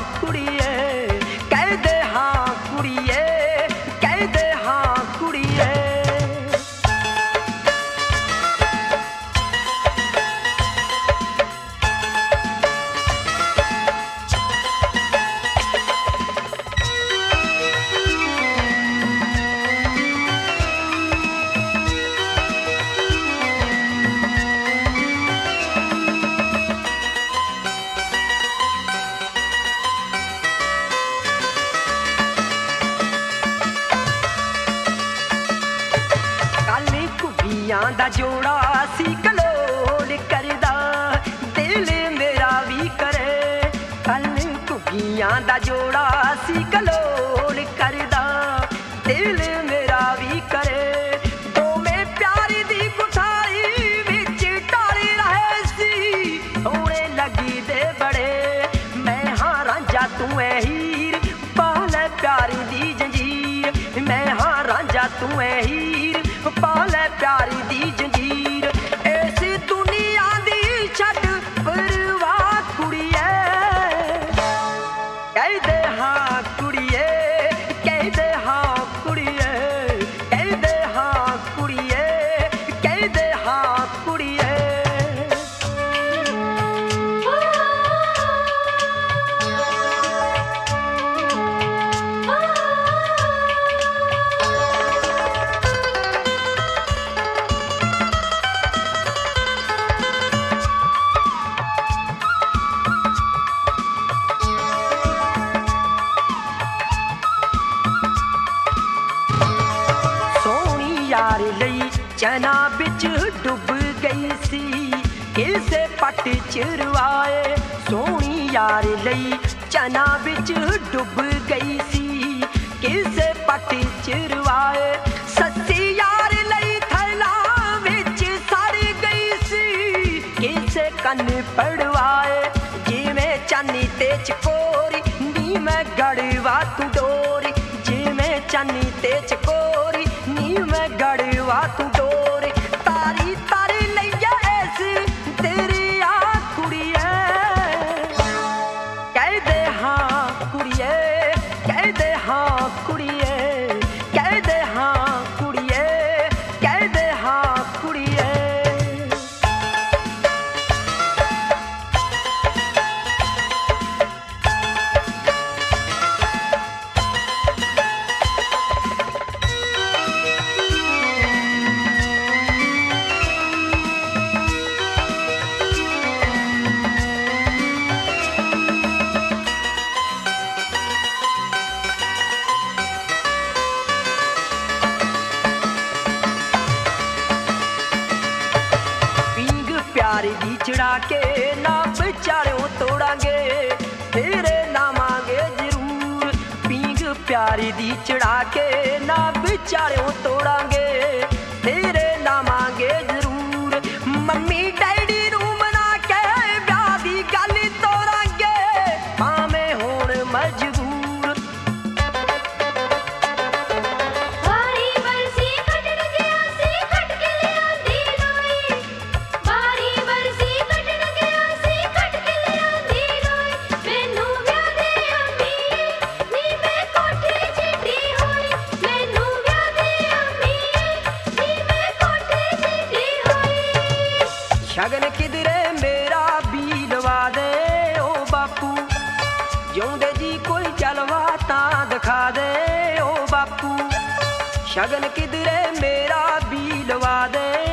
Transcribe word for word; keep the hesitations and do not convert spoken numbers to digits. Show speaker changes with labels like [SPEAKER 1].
[SPEAKER 1] ਕੁੜੀਏ ਕਹਿ ਦੇ ਹਾਂ ਕੁੜੀਏ ਕਹਿ ਦੇ ਹਾਂ ਕੁੜੀਏ। ਦਾ ਜੋੜਾ ਸੀ ਕਲੋਲ ਕਰਦਾ ਦਿਲ ਮੇਰਾ ਵੀ ਕਰੇ। ਕੱਲ ਘੁੱਗੀਆਂ ਦਾ ਜੋੜਾ ਸੀ ਕਲੋਲ ਕਰਦਾ ਦਿਲ ਮੇਰਾ ਵੀ ਕਰੇ। ਦੋਵੇਂ ਪਿਆਰ ਦੀ ਕੁਠਾਲੀ ਵਿੱਚ ਢਲ ਰਹੇ ਸੀ ਸੋਹਣੇ ਲੱਗੀ ਦੇ ਬੜੇ। ਮੈਂ ਹਾਂ ਰਾਂਝਾ ਤੂੰ ਐ ਹੀਰ ਪਾ ਲੈ ਪਿਆਰ ਦੀ ਜੰਜੀਰ। ਮੈਂ ਹਾਂ ਰਾਂਝਾ ਤੂੰ ਐ ਹੀਰ ਪਾ ਲੈ ਪਿਆਰ ਦੀ ਜੰਜੀਰ। ਇਸ ਦੁਨੀਆ ਦੀ ਛੱਡ ਪਰਵਾਹ ਕੁੜੀਏ ਕਹਿ ਦੇ ਹਾਂ ਕੁੜੀਏ ਕਹਿ ਦੇ ਹਾਂ ਕੁੜੀਏ ਕਹਿ ਦੇ ਹਾਂ ਕੁੜੀਏ ਕਹਿ ਦੇ ਹਾਂ ਕੁੜੀਏ। ਯਾਰ ਲਈ ਚਨਾ ਵਿੱਚ ਡੁੱਬ ਗਈ ਸੀ ਕਿਸੇ ਪੱਟ ਚਿਰਵਾਏ। ਸੋਹਣੀ ਯਾਰ ਲਈ ਚਨਾ ਵਿੱਚ ਡੁੱਬ ਗਈ ਸੀ ਕਿਸੇ ਪੱਟ ਚਿਰਵਾਏ। ਸੱਸੀ ਯਾਰ ਲਈ ਥੈਲਾ ਵਿੱਚ ਸੜ ਗਈ ਸੀ ਕਿਸੇ ਕੰਨ ਪੜਵਾਏ। ਜਿਵੇਂ ਚਾਨੀ ਤੇ ਚਕੋਰੀ ਨੀ ਮੈਂ ਗੜਵਾ ਤੂੰ ਡੋਰੀ। ਜਿਵੇਂ ਚਾਨੀ ਤੇ ਚਕੋਰੀ ਨੀ ਮੈਂ ਗੜਵਾ ਤੂੰ ਡੋਰੀ। ਤਾਰੀ ਤਾਰੀ ਲਈਆ ਐਸ ਤੇਰੀ ਆ ਕੁੜੀਏ ਕਹਿ ਦੇ ਹਾਂ ਕੁੜੀਏ ਕਹਿ ਦੇ ਹਾਂ ਕੁੜੀਏ ਕਹਿ ਦੇ ਹਾਂ ਕੁੜੀਏ ਕਹਿ ਦੇ ਹਾਂ ਕੁੜੀਏ। ਪਿਆਰ ਦੀ ਚੜਾ ਕੇ ਨਾ ਵਿਚਾਰਿਓ ਤੋੜਾਂਗੇ ਤੇਰੇ ਨਾਵਾਂਗੇ ਜ਼ਰੂਰ। ਪੀਂਗ ਪਿਆਰ ਦੀ ਚੜਾ ਕੇ ਨਾ ਵਿਚਾਰਿਓ ਤੋੜਾਂਗੇ ਤੇਰੇ ਨਾਵਾਂਗੇ ਜ਼ਰੂਰ। ਮੰਮੀ ਡੈਡੀ ਨੂੰ ਮਨਾ ਕੇ ਵਿਆਹ ਦੀ ਗੱਲ ਤੋਰਾਂਗੇ ਭਾਵੇਂ ਹੁਣ ਮਜਬੂਰ। ਸ਼ਗਨ ਕਿਧਰੇ ਮੇਰਾ ਵੀ ਲਵਾ ਦੇ ਓ ਬਾਪੂ ਜਿਉਂਦੇ ਜੀ ਕੋਈ ਜਲਵਾ ਤਾਂ ਦਿਖਾ ਦੇ ਓ ਬਾਪੂ। ਸ਼ਗਨ ਕਿਧਰੇ ਮੇਰਾ ਵੀ ਲਵਾ ਦੇ